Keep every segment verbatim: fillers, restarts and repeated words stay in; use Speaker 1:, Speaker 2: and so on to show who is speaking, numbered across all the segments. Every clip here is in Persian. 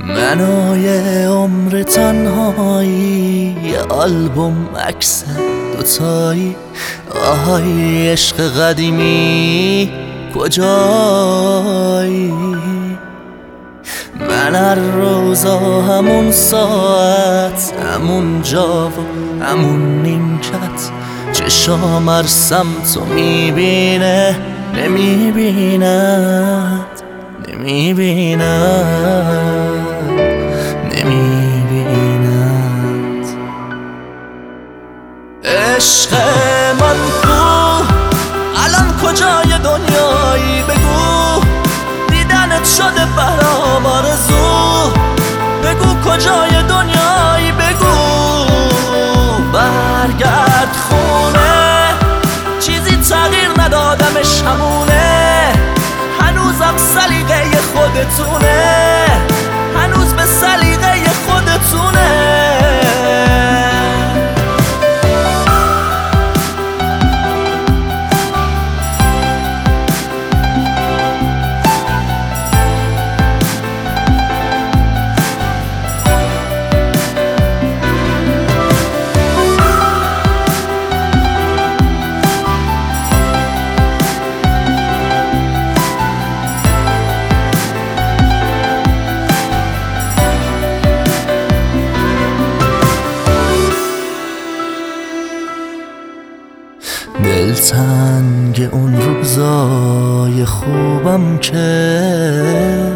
Speaker 1: منای عمر تنهایی، یه آلبوم عکس دوتایی. آهای عشق قدیمی کجایی؟ من هر روزا همون ساعت، همون جا و همون نیمکت، چشام هر سمتو میبینه نمیبیند، نمیبیند، نمیبیند. عشق من کو؟ الان کجای دنیایی؟ بگو دیدنت شده برام آرزو. بگو کجای دنیایی؟ بگو برگرد خونه. چیزی تغییر ندادمش همونه، هنوزم سلیقه خودتونه، هنوز به سلیقه خودتونه. دلتنگ اون روزای خوبم که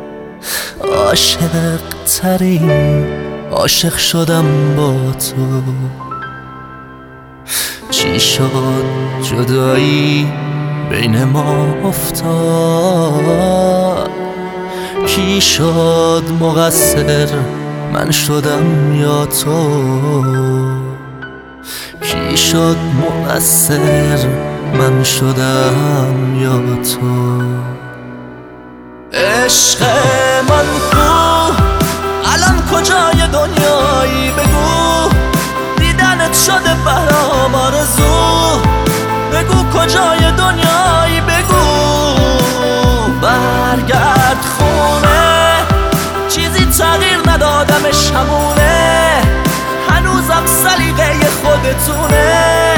Speaker 1: عاشق ترین عاشق شدم با تو. چی شد جدایی بین ما افتاد؟ کی شد مقصر، من شدم یا تو؟ کی شد مؤثر، من شدم یا تو؟ عشق من کو؟ الان کجای دنیایی؟ بگو دیدنت شده برام آرزو. بگو کجای دنیایی؟ بگو برگرد خونه. چیزی تغییر ندادمش همونه، هنوزم سلیقه خودتونه،